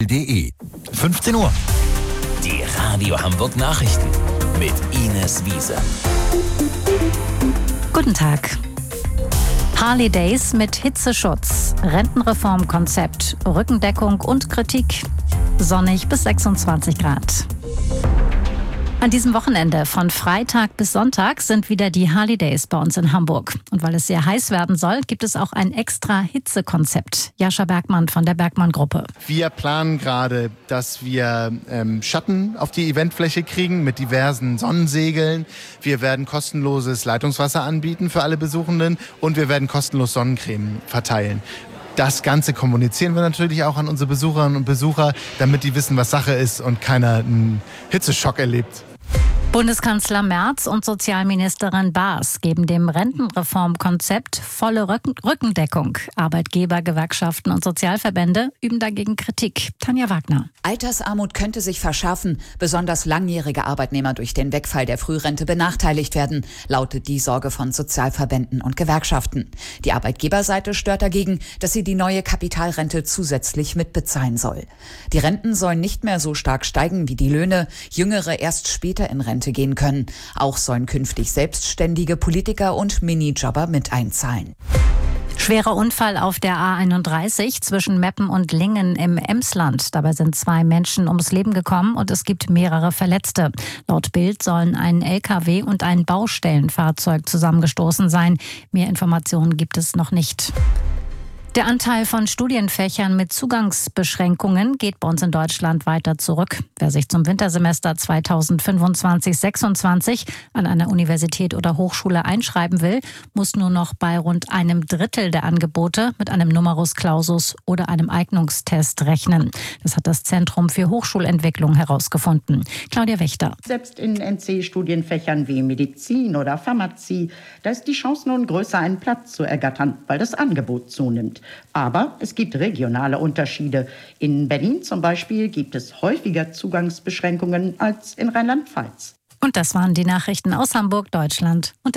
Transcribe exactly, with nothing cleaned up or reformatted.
punkt de. fünfzehn Uhr. Die Radio Hamburg Nachrichten mit Ines Wiese. Guten Tag. Harley Days mit Hitzeschutz, Rentenreformkonzept, Rückendeckung und Kritik. Sonnig bis sechsundzwanzig Grad. An diesem Wochenende von Freitag bis Sonntag sind wieder die Harley Days bei uns in Hamburg. Und weil es sehr heiß werden soll, gibt es auch ein extra Hitzekonzept. Jascha Bergmann von der Bergmann-Gruppe. Wir planen gerade, dass wir ähm, Schatten auf die Eventfläche kriegen mit diversen Sonnensegeln. Wir werden kostenloses Leitungswasser anbieten für alle Besuchenden und wir werden kostenlos Sonnencreme verteilen. Das Ganze kommunizieren wir natürlich auch an unsere Besucherinnen und Besucher, damit die wissen, was Sache ist und keiner einen Hitzeschock erlebt. Bundeskanzler Merz und Sozialministerin Baas geben dem Rentenreformkonzept volle Rücken- Rückendeckung. Arbeitgeber, Gewerkschaften und Sozialverbände üben dagegen Kritik. Tanja Wagner. Altersarmut könnte sich verschärfen. Besonders langjährige Arbeitnehmer durch den Wegfall der Frührente benachteiligt werden, lautet die Sorge von Sozialverbänden und Gewerkschaften. Die Arbeitgeberseite stört dagegen, dass sie die neue Kapitalrente zusätzlich mitbezahlen soll. Die Renten sollen nicht mehr so stark steigen wie die Löhne, Jüngere erst später in Rente gehen können. Auch sollen künftig selbstständige Politiker und Minijobber mit einzahlen. Schwerer Unfall auf der A einunddreißig zwischen Meppen und Lingen im Emsland. Dabei sind zwei Menschen ums Leben gekommen und es gibt mehrere Verletzte. Laut Bild sollen ein L K W und ein Baustellenfahrzeug zusammengestoßen sein. Mehr Informationen gibt es noch nicht. Der Anteil von Studienfächern mit Zugangsbeschränkungen geht bei uns in Deutschland weiter zurück. Wer sich zum Wintersemester zweitausendfünfundzwanzig sechsundzwanzig an einer Universität oder Hochschule einschreiben will, muss nur noch bei rund einem Drittel der Angebote mit einem Numerus Clausus oder einem Eignungstest rechnen. Das hat das Zentrum für Hochschulentwicklung herausgefunden. Claudia Wächter. Selbst in N C-Studienfächern wie Medizin oder Pharmazie, da ist die Chance nun größer, einen Platz zu ergattern, weil das Angebot zunimmt. Aber es gibt regionale Unterschiede. In Berlin zum Beispiel gibt es häufiger Zugangsbeschränkungen als in Rheinland-Pfalz. Und das waren die Nachrichten aus Hamburg, Deutschland und